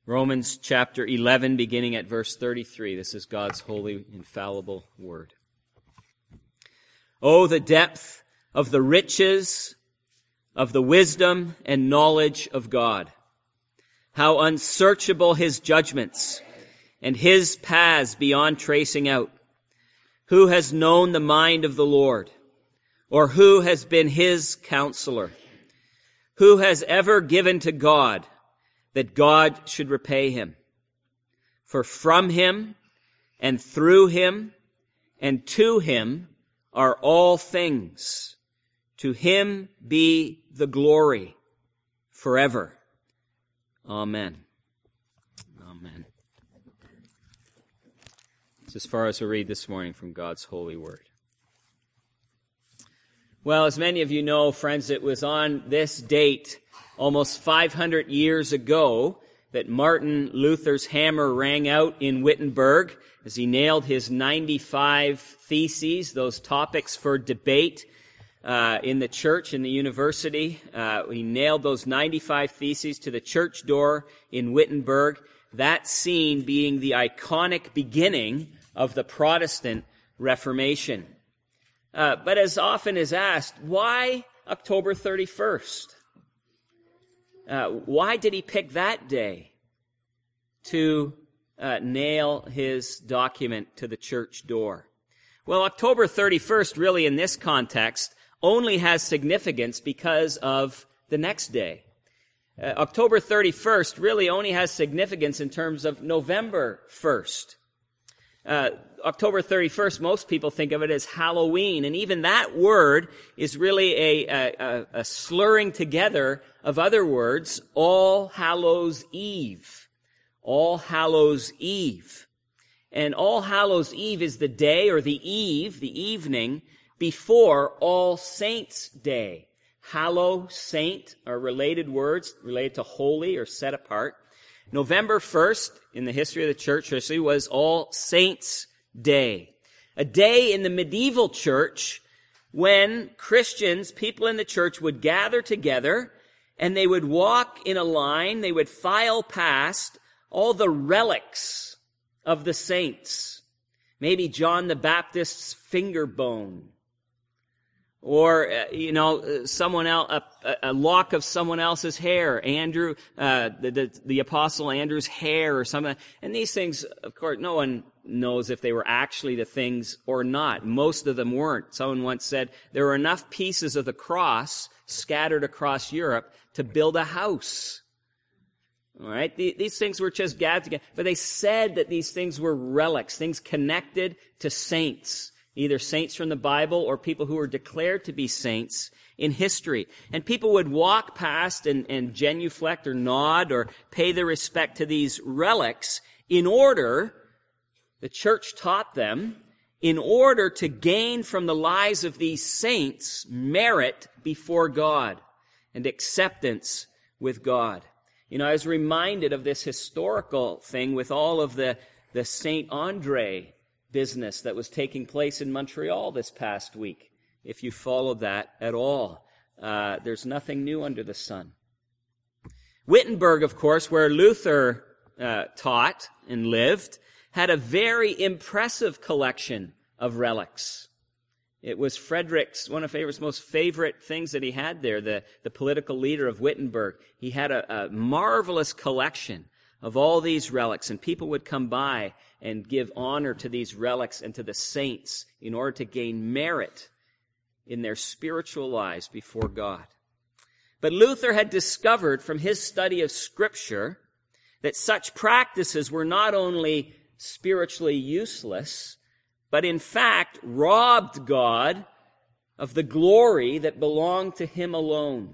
Romans chapter 11, beginning at verse 33. This is God's holy, infallible word. Oh, the depth of the riches of the wisdom and knowledge of God. How unsearchable his judgments and his paths beyond tracing out. Who has known the mind of the Lord? Or who has been his counselor? Who has ever given to God that God should repay him? For from him and through him and to him are all things. To him be the glory forever. Amen. Amen. It's as far as we read this morning from God's holy word. Well, as many of you know, friends, it was on this date almost 500 years ago that Martin Luther's hammer rang out in Wittenberg as he nailed his 95 theses, those topics for debate in the church, in the university. He nailed those 95 theses to the church door in Wittenberg, that scene being the iconic beginning of the Protestant Reformation. But as often is asked, why October 31st? Why did he pick that day to nail his document to the church door? Well, October 31st, really in this context, only has significance because of the next day. October 31st really only has significance in terms of November 1st. October 31st, most people think of it as Halloween, and even that word is really a slurring together of other words, All Hallows Eve. All Hallows Eve. And All Hallows Eve is the day or the eve, the evening, before All Saints' Day. Hallow, saint are related words, related to holy or set apart. November 1st, in the history of the church, history, was All Saints' Day. A day in the medieval church when Christians, people in the church, would gather together and they would walk in a line, they would file past all the relics of the saints. Maybe John the Baptist's finger bone. Or, someone else, a lock of someone else's hair, Andrew, the Apostle Andrew's hair or something. And these things, of course, no one knows if they were actually the things or not. Most of them weren't. Someone once said there were enough pieces of the cross scattered across Europe to build a house. All right? These things were just gathered together. But they said that these things were relics, things connected to saints. Either saints from the Bible or people who were declared to be saints in history. And people would walk past and genuflect or nod or pay their respect to these relics in order, the church taught them, in order to gain from the lives of these saints merit before God and acceptance with God. I was reminded of this historical thing with all of the Saint Andre business that was taking place in Montreal this past week. If you followed that at all, there's nothing new under the sun. Wittenberg, of course, where Luther taught and lived, had a very impressive collection of relics. It was Frederick's, one of Frederick's most favorite things that he had there, the political leader of Wittenberg. He had a marvelous collection of all these relics, and people would come by and give honor to these relics and to the saints in order to gain merit in their spiritual lives before God. But Luther had discovered from his study of Scripture that such practices were not only spiritually useless, but in fact robbed God of the glory that belonged to him alone.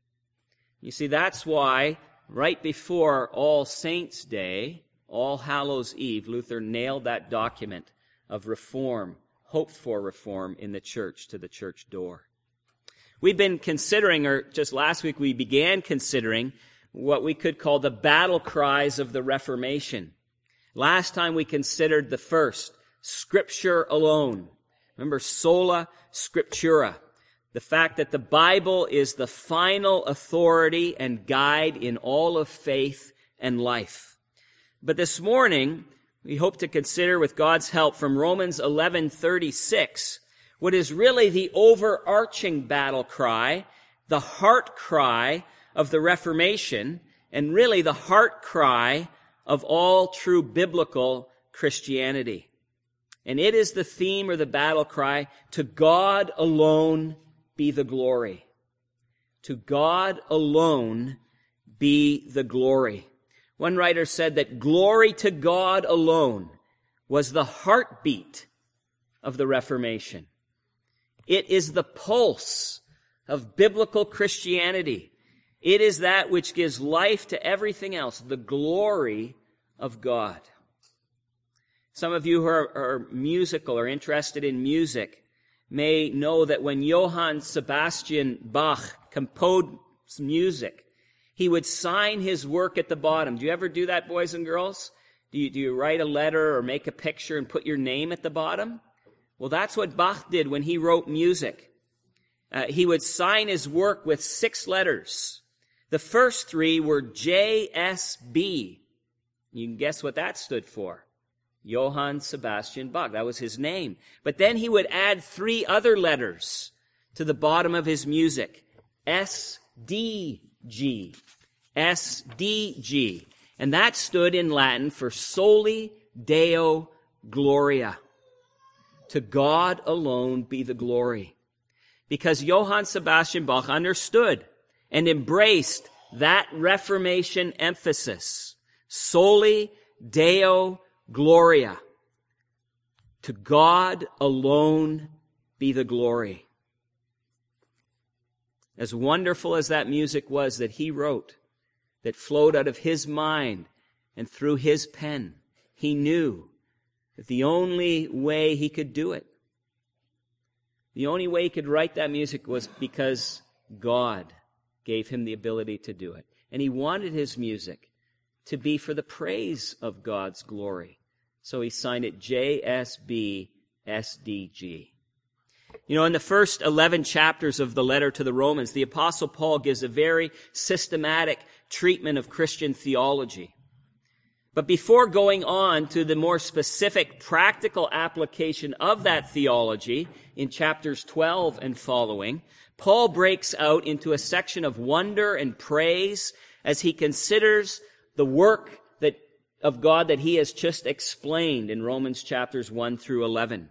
You see, that's why right before All Saints' Day, All Hallows Eve, Luther nailed that document of reform, hoped for reform in the church to the church door. We've been considering, or just last week we began considering, what we could call the battle cries of the Reformation. Last time we considered the first, Scripture alone. Remember, sola scriptura. The fact that the Bible is the final authority and guide in all of faith and life. But this morning, we hope to consider, with God's help, from Romans 11:36, what is really the overarching battle cry, the heart cry of the Reformation, and really the heart cry of all true biblical Christianity. And it is the theme or the battle cry, to God alone be the glory. To God alone be the glory. One writer said that glory to God alone was the heartbeat of the Reformation. It is the pulse of biblical Christianity. It is that which gives life to everything else, the glory of God. Some of you who are musical or interested in music may know that when Johann Sebastian Bach composed music, he would sign his work at the bottom. Do you ever do that, boys and girls? Do you write a letter or make a picture and put your name at the bottom? Well, that's what Bach did when he wrote music. He would sign his work with 6 letters. The first 3 were JSB. You can guess what that stood for. Johann Sebastian Bach. That was his name. But then he would add 3 other letters to the bottom of his music. SDG. SDG. And that stood in Latin for Soli Deo Gloria. To God alone be the glory. Because Johann Sebastian Bach understood and embraced that Reformation emphasis. Soli Deo Gloria. To God alone be the glory. As wonderful as that music was that he wrote, that flowed out of his mind and through his pen, he knew that the only way he could do it, the only way he could write that music was because God gave him the ability to do it. And he wanted his music to be for the praise of God's glory. So he signed it JSB SDG. You know, in the first 11 chapters of the letter to the Romans, the Apostle Paul gives a very systematic treatment of Christian theology. But before going on to the more specific practical application of that theology in chapters 12 and following, Paul breaks out into a section of wonder and praise as he considers the work of God that he has just explained in Romans chapters 1 through 11.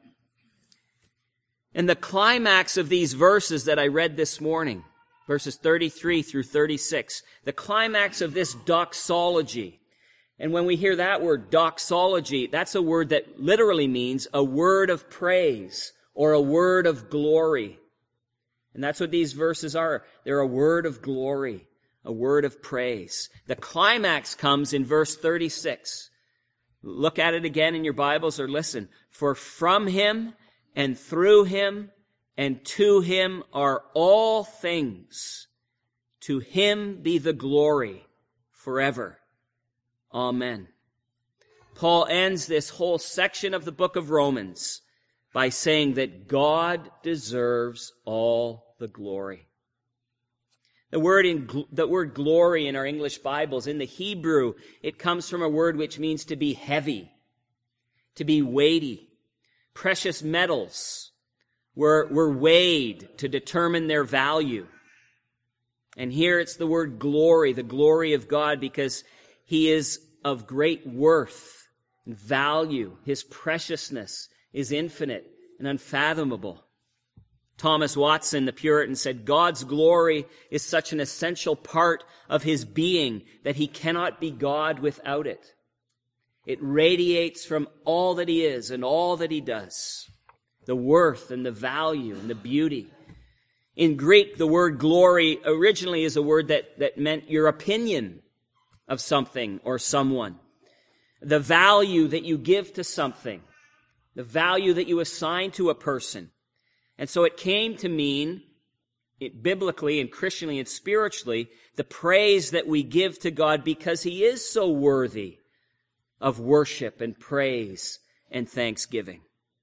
And the climax of these verses that I read this morning, verses 33 through 36, the climax of this doxology. And when we hear that word, doxology, that's a word that literally means a word of praise or a word of glory. And that's what these verses are. They're a word of glory, a word of praise. The climax comes in verse 36. Look at it again in your Bibles or listen. For from him and through him and to him are all things. To him be the glory forever. Amen. Paul ends this whole section of the book of Romans by saying that God deserves all the glory. The word glory in our English Bibles, in the Hebrew, it comes from a word which means to be heavy, to be weighty. Precious metals were weighed to determine their value. And here it's the word glory, the glory of God, because he is of great worth and value. His preciousness is infinite and unfathomable. Thomas Watson, the Puritan, said, God's glory is such an essential part of his being that he cannot be God without it. It radiates from all that he is and all that he does. The worth and the value and the beauty. In Greek, the word glory originally is a word that meant your opinion of something or someone. The value that you give to something. The value that you assign to a person. And so it came to mean, biblically and Christianly and spiritually, the praise that we give to God because he is so worthy of worship and praise and thanksgiving.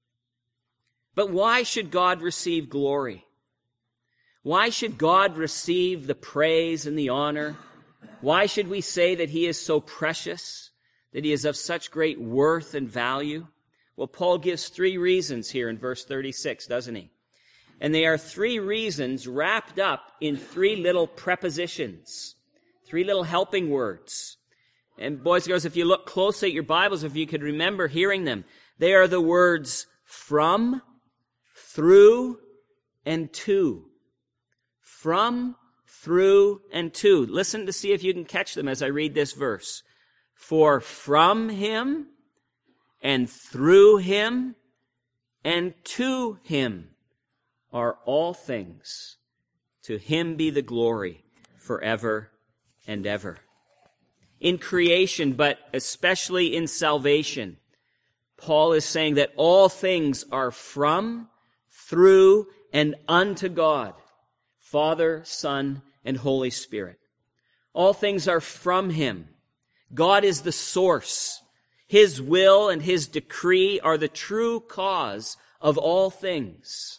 But why should God receive glory? Why should God receive the praise and the honor? Why should we say that he is so precious, that he is of such great worth and value? Well, Paul gives 3 reasons here in verse 36, doesn't he? And they are 3 reasons wrapped up in 3 little prepositions, 3 little helping words. And boys and girls, if you look closely at your Bibles, if you could remember hearing them, they are the words from, through, and to. From, through, and to. Listen to see if you can catch them as I read this verse. For from him, and through him, and to him are all things. To him be the glory forever and ever. In creation, but especially in salvation, Paul is saying that all things are from, through, and unto God, Father, Son, and Holy Spirit. All things are from him. God is the source. His will and his decree are the true cause of all things.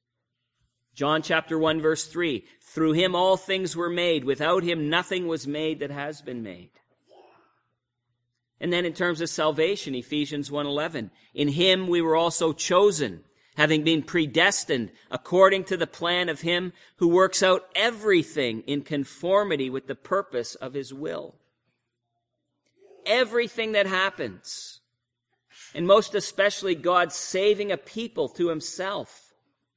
John chapter 1 verse 3, through him all things were made. Without him nothing was made that has been made. And then in terms of salvation, Ephesians 1:11, in him we were also chosen, having been predestined according to the plan of him who works out everything in conformity with the purpose of his will. Everything that happens, and most especially God saving a people to himself.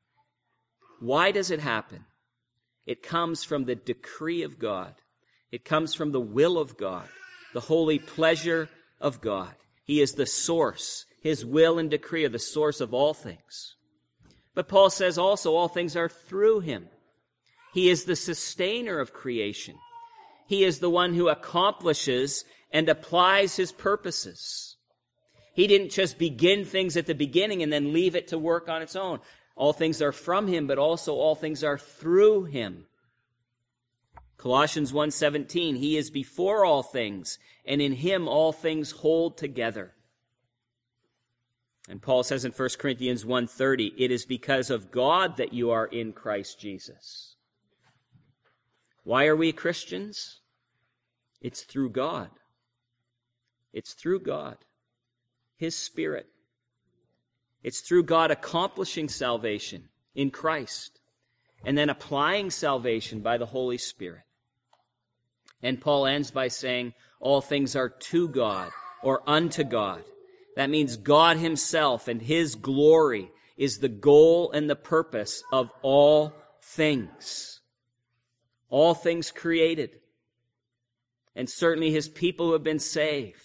Why does it happen? It comes from the decree of God. It comes from the will of God, the holy pleasure of God. He is the source. His will and decree are the source of all things. But Paul says also all things are through him. He is the sustainer of creation. He is the one who accomplishes and applies his purposes. He didn't just begin things at the beginning and then leave it to work on its own. All things are from him, but also all things are through him. Colossians 1:17, he is before all things, and in him all things hold together. And Paul says in 1 Corinthians 1:30, it is because of God that you are in Christ Jesus. Why are we Christians? It's through God. It's through God, his Spirit. It's through God accomplishing salvation in Christ and then applying salvation by the Holy Spirit. And Paul ends by saying, all things are to God or unto God. That means God himself and his glory is the goal and the purpose of all things. All things created. And certainly his people who have been saved.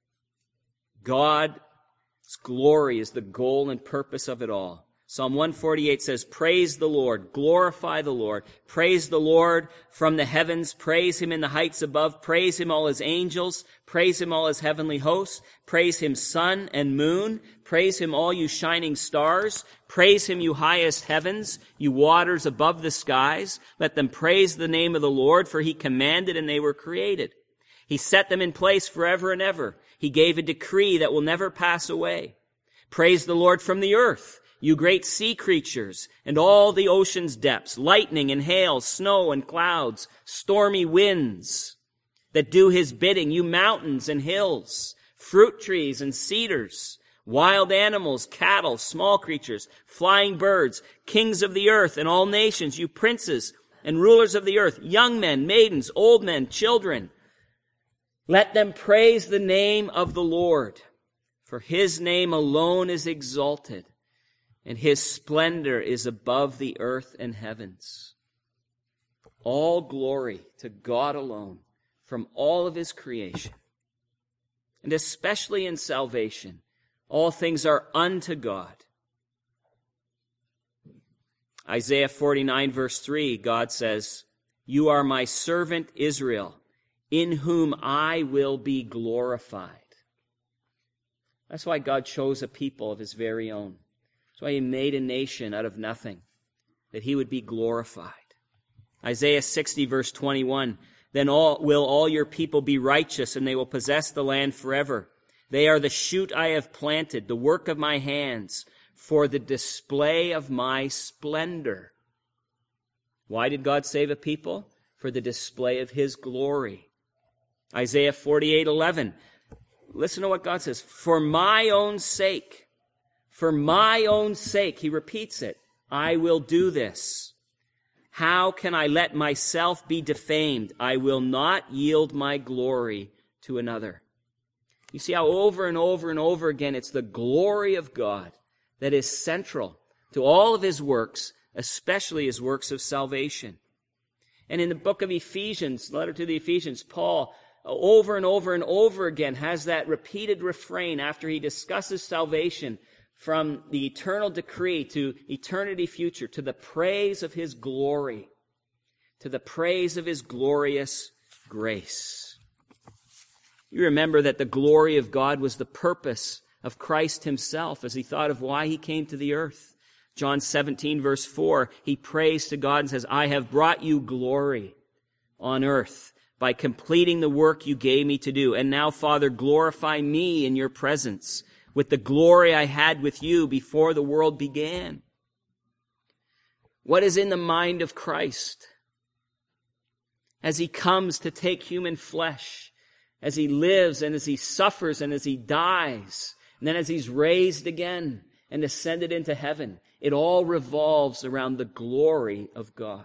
God's glory is the goal and purpose of it all. Psalm 148 says, praise the Lord, glorify the Lord, praise the Lord from the heavens, praise him in the heights above, praise him all his angels, praise him all his heavenly hosts, praise him sun and moon, praise him all you shining stars, praise him you highest heavens, you waters above the skies, let them praise the name of the Lord, for he commanded and they were created. He set them in place forever and ever. He gave a decree that will never pass away. Praise the Lord from the earth, you great sea creatures, and all the ocean's depths, lightning and hail, snow and clouds, stormy winds that do his bidding, you mountains and hills, fruit trees and cedars, wild animals, cattle, small creatures, flying birds, kings of the earth and all nations, you princes and rulers of the earth, young men, maidens, old men, children. Let them praise the name of the Lord, for his name alone is exalted, and his splendor is above the earth and heavens. All glory to God alone from all of his creation. And especially in salvation, all things are unto God. Isaiah 49 verse 3, God says, you are my servant Israel, in whom I will be glorified. That's why God chose a people of his very own. That's why he made a nation out of nothing, that he would be glorified. Isaiah 60 verse 21, then will all your people be righteous, and they will possess the land forever. They are the shoot I have planted, the work of my hands, for the display of my splendor. Why did God save a people? For the display of his glory. Isaiah 48:11. listen to what God says. For my own sake, he repeats it, I will do this. How can I let myself be defamed? I will not yield my glory to another. You see how over and over and over again it's the glory of God that is central to all of his works, especially his works of salvation. And in the book of Ephesians, letter to the Ephesians, Paul over and over and over again has that repeated refrain after he discusses salvation from the eternal decree to eternity future, to the praise of his glory, to the praise of his glorious grace. You remember that the glory of God was the purpose of Christ himself as he thought of why he came to the earth. John 17, verse 4, he prays to God and says, I have brought you glory on earth by completing the work you gave me to do. And now, Father, glorify me in your presence with the glory I had with you before the world began. What is in the mind of Christ as he comes to take human flesh, as he lives and as he suffers and as he dies, and then as he's raised again and ascended into heaven? It all revolves around the glory of God.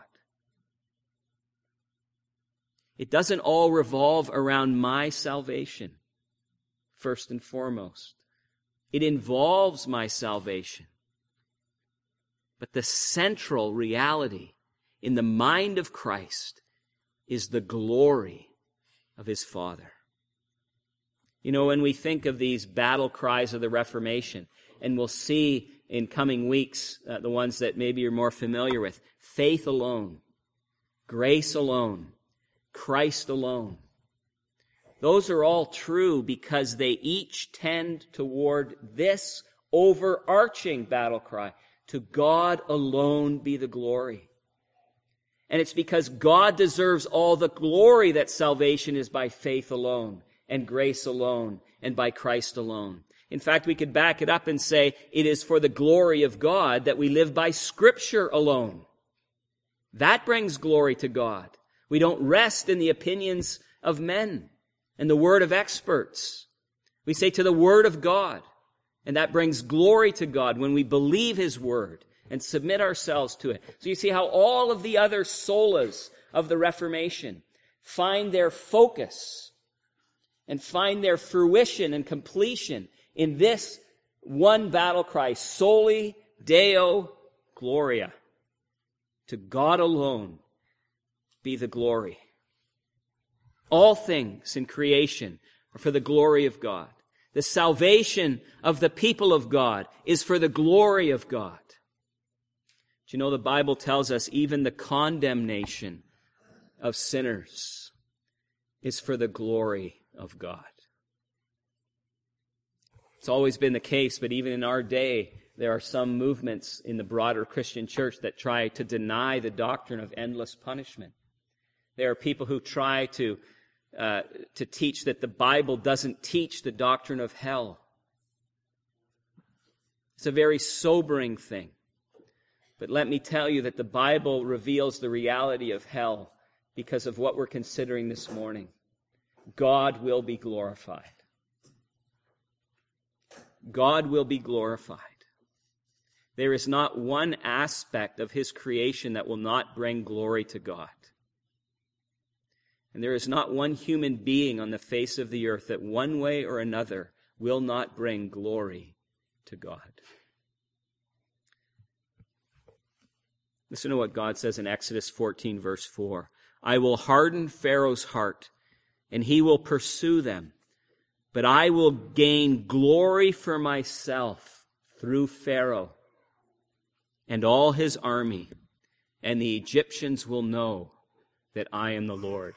It doesn't all revolve around my salvation, first and foremost. It involves my salvation. But the central reality in the mind of Christ is the glory of his Father. You know, when we think of these battle cries of the Reformation, and we'll see in coming weeks the ones that maybe you're more familiar with, faith alone, grace alone, Christ alone. Those are all true because they each tend toward this overarching battle cry, to God alone be the glory. And it's because God deserves all the glory that salvation is by faith alone, and grace alone, and by Christ alone. In fact, we could back it up and say it is for the glory of God that we live by Scripture alone. That brings glory to God. We don't rest in the opinions of men and the word of experts. We say to the word of God, and that brings glory to God when we believe his word and submit ourselves to it. So you see how all of the other solas of the Reformation find their focus and find their fruition and completion in this one battle cry, Soli Deo Gloria. To God alone be the glory. All things in creation are for the glory of God. The salvation of the people of God is for the glory of God. Do you know the Bible tells us even the condemnation of sinners is for the glory of God? It's always been the case, but even in our day, there are some movements in the broader Christian church that try to deny the doctrine of endless punishment. There are people who try to teach that the Bible doesn't teach the doctrine of hell. It's a very sobering thing. But let me tell you that the Bible reveals the reality of hell because of what we're considering this morning. God will be glorified. God will be glorified. There is not one aspect of his creation that will not bring glory to God. And there is not one human being on the face of the earth that one way or another will not bring glory to God. Listen to what God says in Exodus 14, verse 4. I will harden Pharaoh's heart, and he will pursue them. But I will gain glory for myself through Pharaoh and all his army, and the Egyptians will know that I am the Lord.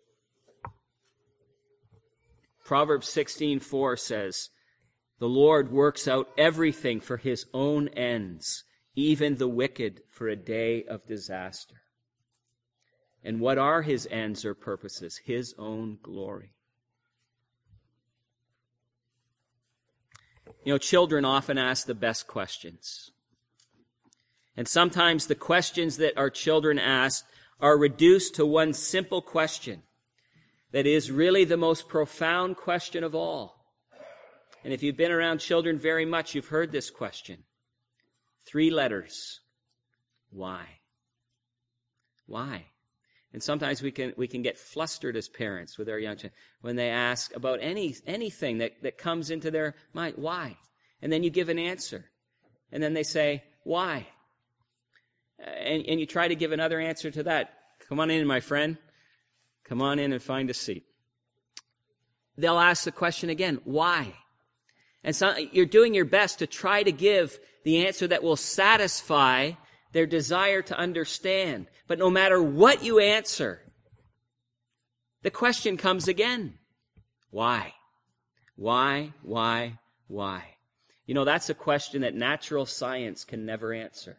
Proverbs 16:4 says, the Lord works out everything for his own ends, even the wicked for a day of disaster. And what are his ends or purposes? His own glory. You know, children often ask the best questions. And sometimes the questions that our children ask are reduced to one simple question that is really the most profound question of all. And if you've been around children very much, you've heard this question. 3 letters. Why? Why? And sometimes we can get flustered as parents with our young children when they ask about anything that comes into their mind. Why? And then you give an answer. And then they say, why? And you try to give another answer to that. Come on in, my friend. Come on in and find a seat. They'll ask the question again, why? And so you're doing your best to try to give the answer that will satisfy their desire to understand. But no matter what you answer, the question comes again. Why? Why? Why? Why? You know, that's a question that natural science can never answer.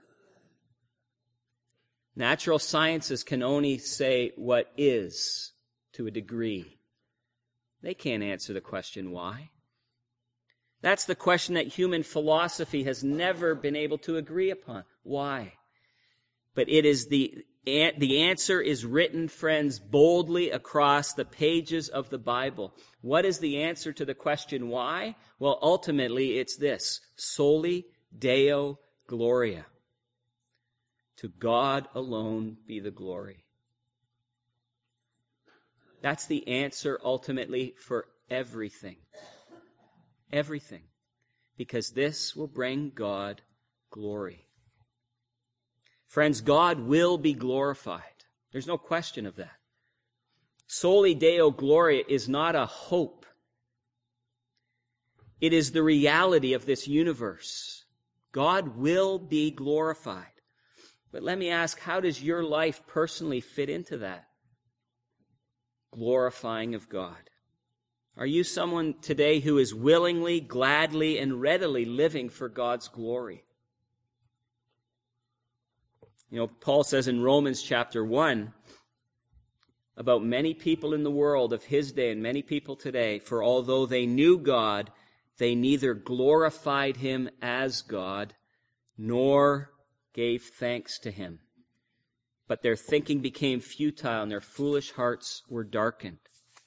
Natural sciences can only say what is to a degree. They can't answer the question why. That's the question that human philosophy has never been able to agree upon. Why? But it is the answer is written, friends, boldly across the pages of the Bible. What is the answer to the question why? Well, ultimately it's this: Soli Deo Gloria. To God alone be the glory. That's the answer ultimately for everything. Everything. Because this will bring God glory. Friends, God will be glorified. There's no question of that. Soli Deo Gloria is not a hope. It is the reality of this universe. God will be glorified. But let me ask, how does your life personally fit into that glorifying of God? Are you someone today who is willingly, gladly, and readily living for God's glory? You know, Paul says in Romans chapter 1 about many people in the world of his day and many people today, for although they knew God, they neither glorified him as God nor gave thanks to him. But their thinking became futile and their foolish hearts were darkened.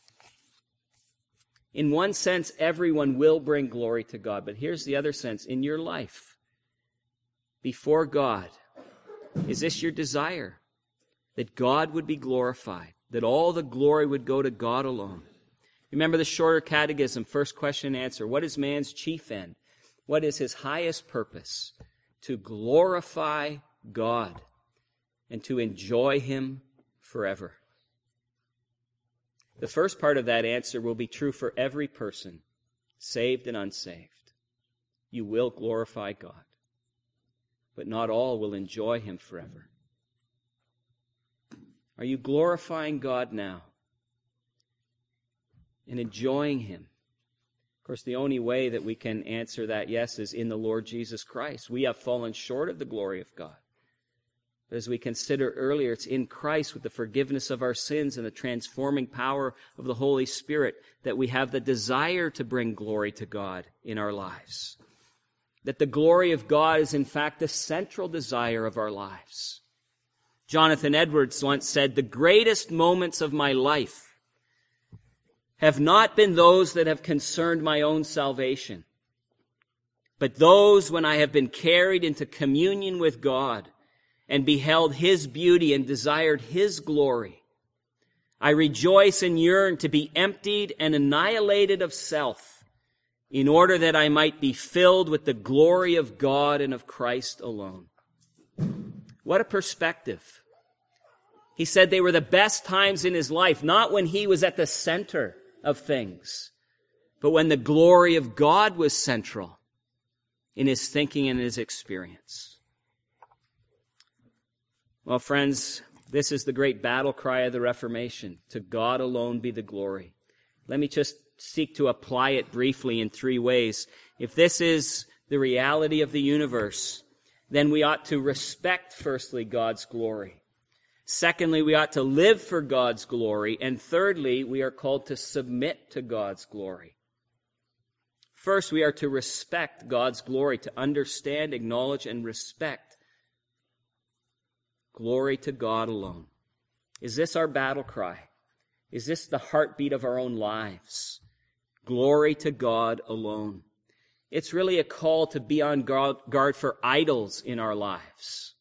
In one sense, everyone will bring glory to God. But here's the other sense. In your life, before God, is this your desire? That God would be glorified, that all the glory would go to God alone. Remember the Shorter Catechism, first question and answer. What is man's chief end? What is his highest purpose? To glorify God and to enjoy him forever. The first part of that answer will be true for every person, saved and unsaved. You will glorify God, but not all will enjoy him forever. Are you glorifying God now and enjoying him? Of course, the only way that we can answer that yes is in the Lord Jesus Christ. We have fallen short of the glory of God. But as we considered earlier, it's in Christ with the forgiveness of our sins and the transforming power of the Holy Spirit that we have the desire to bring glory to God in our lives. That the glory of God is in fact the central desire of our lives. Jonathan Edwards once said, "The greatest moments of my life have not been those that have concerned my own salvation, but those when I have been carried into communion with God and beheld his beauty and desired his glory. I rejoice and yearn to be emptied and annihilated of self, in order that I might be filled with the glory of God and of Christ alone." What a perspective. He said they were the best times in his life, not when he was at the center of things, but when the glory of God was central in his thinking and his experience. Well, friends, this is the great battle cry of the Reformation. To God alone be the glory. Let me just seek to apply it briefly in 3 ways. If this is the reality of the universe, then we ought to respect, firstly, God's glory. Secondly, we ought to live for God's glory. And thirdly, we are called to submit to God's glory. First, we are to respect God's glory, to understand, acknowledge, and respect glory to God alone. Is this our battle cry? Is this the heartbeat of our own lives? Glory to God alone. It's really a call to be on guard for idols in our lives.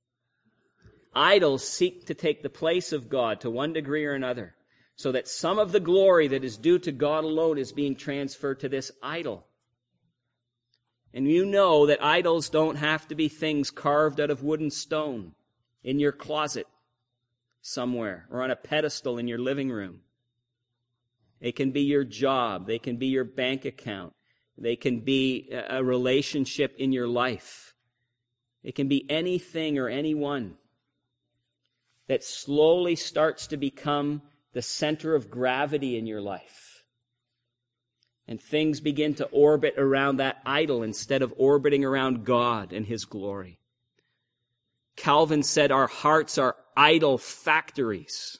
Idols seek to take the place of God to one degree or another, so that some of the glory that is due to God alone is being transferred to this idol. And you know that idols don't have to be things carved out of wood and stone in your closet somewhere or on a pedestal in your living room. It can be your job. They can be your bank account. They can be a relationship in your life. It can be anything or anyone that slowly starts to become the center of gravity in your life. And things begin to orbit around that idol instead of orbiting around God and His glory. Calvin said our hearts are idol factories.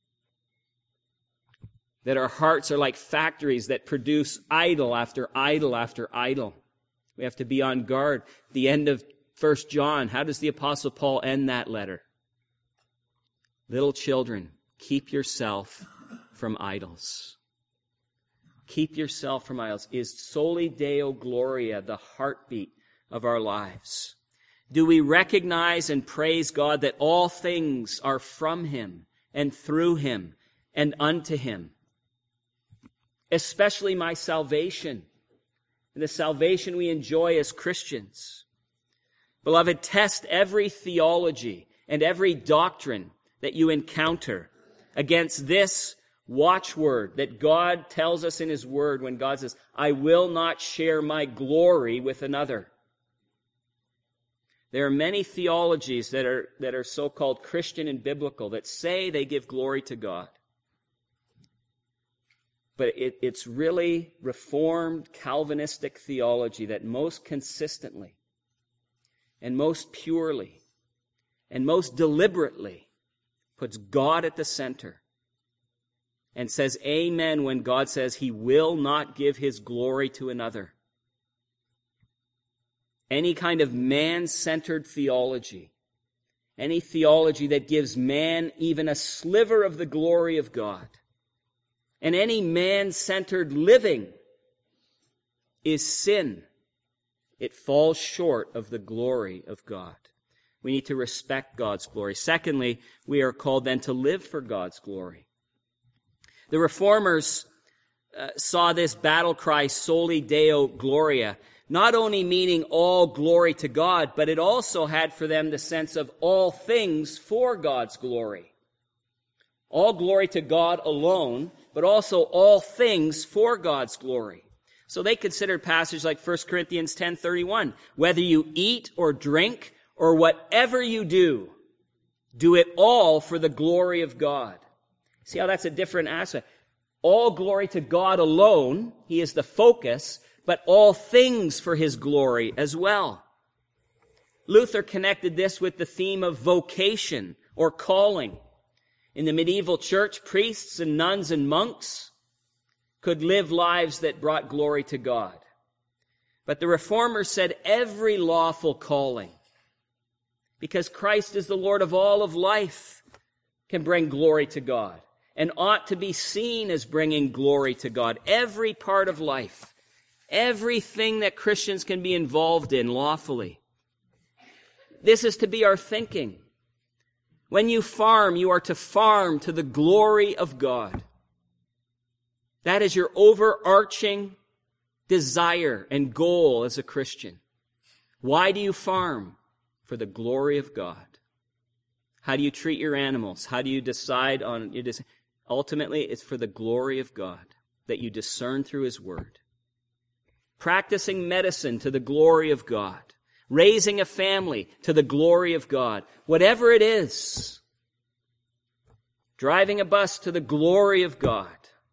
That our hearts are like factories that produce idol after idol after idol. We have to be on guard. The end of 1 John, how does the Apostle Paul end that letter? Little children, keep yourself from idols. Keep yourself from idols. Is Soli Deo Gloria the heartbeat of our lives? Do we recognize and praise God that all things are from Him and through Him and unto Him? Especially my salvation and the salvation we enjoy as Christians. Beloved, test every theology and every doctrine that you encounter against this watchword that God tells us in His Word when God says, I will not share my glory with another. There are many theologies that are so-called Christian and biblical that say they give glory to God. But it's really Reformed Calvinistic theology that most consistently and most purely and most deliberately puts God at the center and says amen when God says He will not give His glory to another. Any kind of man-centered theology, any theology that gives man even a sliver of the glory of God, and any man-centered living is sin. It falls short of the glory of God. We need to respect God's glory. Secondly, we are called then to live for God's glory. The Reformers saw this battle cry, Soli Deo Gloria, not only meaning all glory to God, but it also had for them the sense of all things for God's glory. All glory to God alone, but also all things for God's glory. So they considered passages like 1 Corinthians 10:31, whether you eat or drink or whatever you do, do it all for the glory of God. See how that's a different aspect. All glory to God alone, He is the focus, but all things for His glory as well. Luther connected this with the theme of vocation or calling. In the medieval church, priests and nuns and monks could live lives that brought glory to God. But the Reformers said every lawful calling, because Christ is the Lord of all of life, can bring glory to God and ought to be seen as bringing glory to God. Every part of life, everything that Christians can be involved in lawfully. This is to be our thinking. When you farm, you are to farm to the glory of God. That is your overarching desire and goal as a Christian. Why do you farm? For the glory of God. How do you treat your animals? How do you decide on your decision? Ultimately, it's for the glory of God that you discern through His Word. Practicing medicine to the glory of God. Raising a family to the glory of God. Whatever it is. Driving a bus to the glory of God.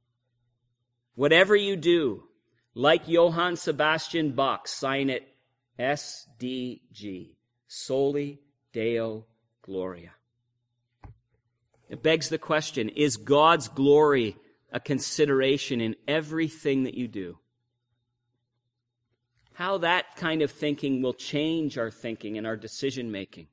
Whatever you do, like Johann Sebastian Bach, sign it SDG. Soli Deo Gloria. It begs the question, is God's glory a consideration in everything that you do? How that kind of thinking will change our thinking and our decision-making.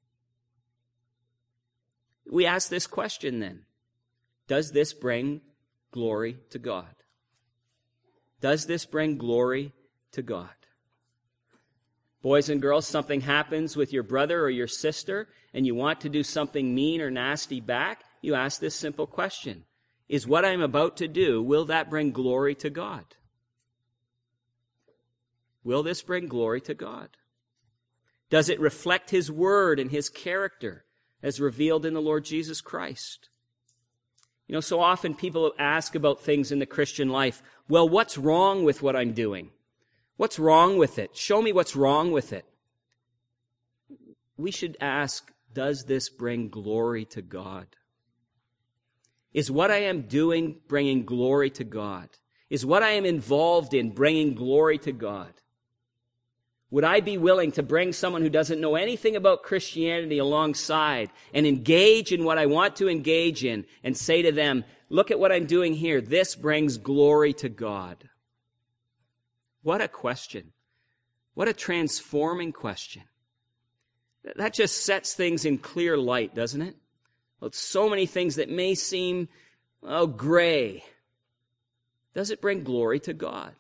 We ask this question then. Does this bring glory to God? Does this bring glory to God? Boys and girls, something happens with your brother or your sister, and you want to do something mean or nasty back, you ask this simple question: is what I'm about to do, will that bring glory to God? Will this bring glory to God? Does it reflect His word and His character as revealed in the Lord Jesus Christ? You know, so often people ask about things in the Christian life. Well, what's wrong with what I'm doing? What's wrong with it? Show me what's wrong with it. We should ask, does this bring glory to God? Is what I am doing bringing glory to God? Is what I am involved in bringing glory to God? Would I be willing to bring someone who doesn't know anything about Christianity alongside and engage in what I want to engage in and say to them, look at what I'm doing here. This brings glory to God. What a question. What a transforming question. That just sets things in clear light, doesn't it? Well, it's so many things that may seem, gray. Does it bring glory to God?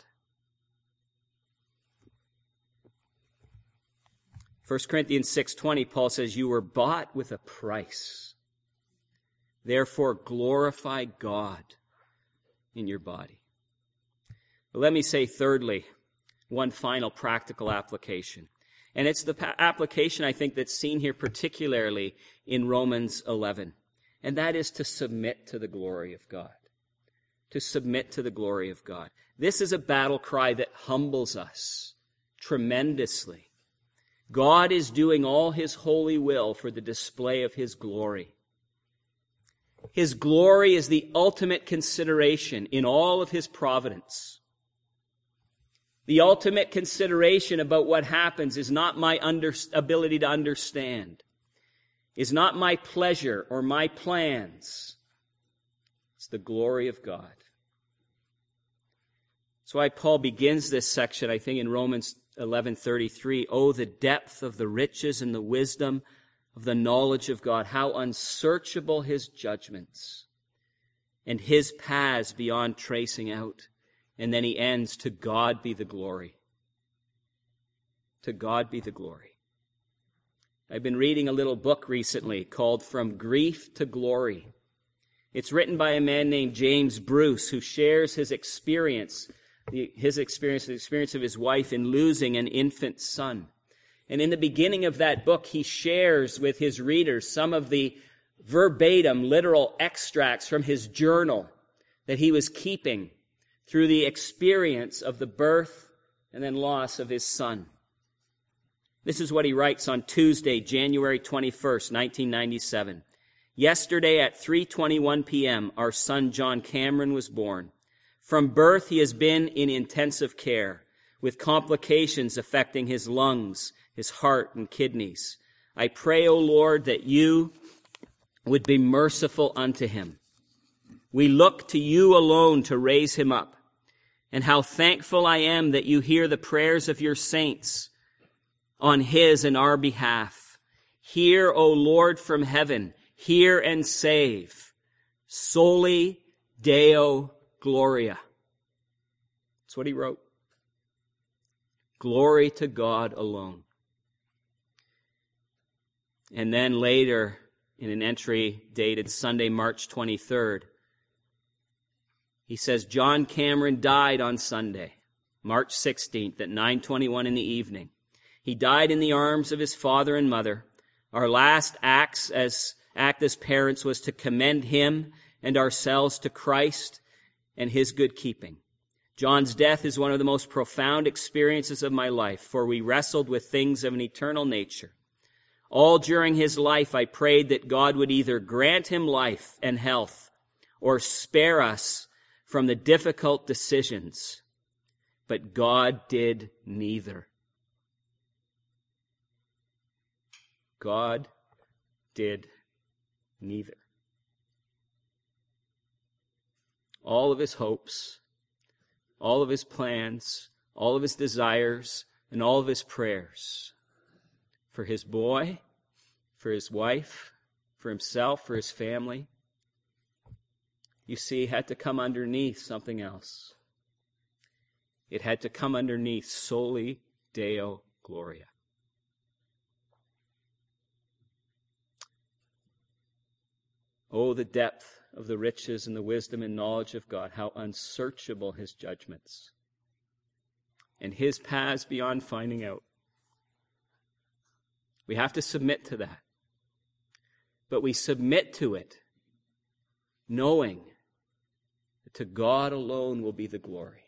1 Corinthians 6:20, Paul says, you were bought with a price. Therefore, glorify God in your body. But let me say, thirdly, one final practical application. And it's the application, I think, that's seen here particularly in Romans 11. And that is to submit to the glory of God. To submit to the glory of God. This is a battle cry that humbles us tremendously. God is doing all His holy will for the display of His glory. His glory is the ultimate consideration in all of His providence. The ultimate consideration about what happens is not my ability to understand, is not my pleasure or my plans. It's the glory of God. That's why Paul begins this section, I think, in Romans 11:33. Oh, the depth of the riches and the wisdom of the knowledge of God. How unsearchable His judgments and His paths beyond tracing out. And then he ends, to God be the glory. To God be the glory. I've been reading a little book recently called From Grief to Glory. It's written by a man named James Bruce, who shares his experience, the experience of his wife in losing an infant son. And in the beginning of that book, he shares with his readers some of the verbatim, literal extracts from his journal that he was keeping through the experience of the birth and then loss of his son. This is what he writes on Tuesday, January 21st, 1997. Yesterday at 3:21 p.m., our son John Cameron was born. From birth, he has been in intensive care, with complications affecting his lungs, his heart, and kidneys. I pray, O Lord, that you would be merciful unto him. We look to you alone to raise him up. And how thankful I am that you hear the prayers of your saints on his and our behalf. Hear, O Lord, from heaven. Hear and save. Soli Deo Gloria. That's what he wrote. Glory to God alone. And then later, in an entry dated Sunday, March 23rd, he says, John Cameron died on Sunday, March 16th at 9:21 in the evening. He died in the arms of his father and mother. Our last act as parents was to commend him and ourselves to Christ and his good keeping. John's death is one of the most profound experiences of my life, for we wrestled with things of an eternal nature. All during his life, I prayed that God would either grant him life and health or spare us from the difficult decisions. But God did neither. God did neither. All of his hopes, all of his plans, all of his desires, and all of his prayers for his boy, for his wife, for himself, for his family, you see, had to come underneath something else. It had to come underneath Soli Deo Gloria. Oh, the depth of the riches and the wisdom and knowledge of God, how unsearchable his judgments, and his paths beyond finding out. We have to submit to that. But we submit to it knowing that to God alone will be the glory.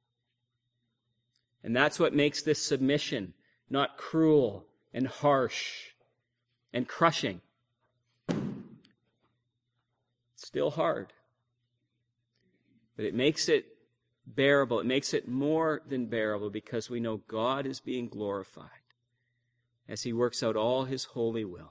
And that's what makes this submission not cruel and harsh and crushing. It's still hard. But it makes it bearable. It makes it more than bearable because we know God is being glorified as he works out all his holy will.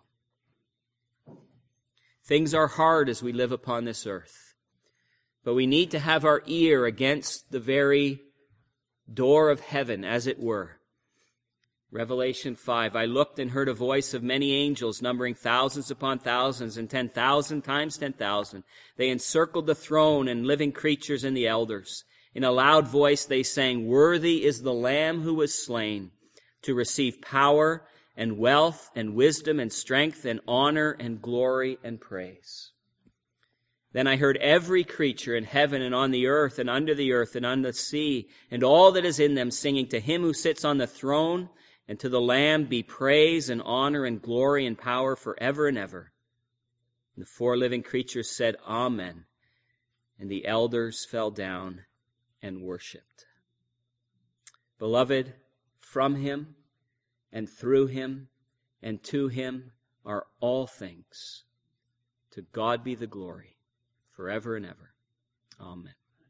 Things are hard as we live upon this earth, but we need to have our ear against the very door of heaven, as it were. Revelation 5, I looked and heard a voice of many angels, numbering thousands upon thousands and 10,000 times 10,000. They encircled the throne and living creatures and the elders. In a loud voice they sang, Worthy is the Lamb who was slain to receive power and wealth and wisdom and strength and honor and glory and praise. Then I heard every creature in heaven and on the earth and under the earth and on the sea and all that is in them singing, To him who sits on the throne and to the Lamb be praise and honor and glory and power forever and ever. And the 4 living creatures said, Amen. And the elders fell down and worshipped. Beloved, from him and through him and to him are all things. To God be the glory forever and ever. Amen.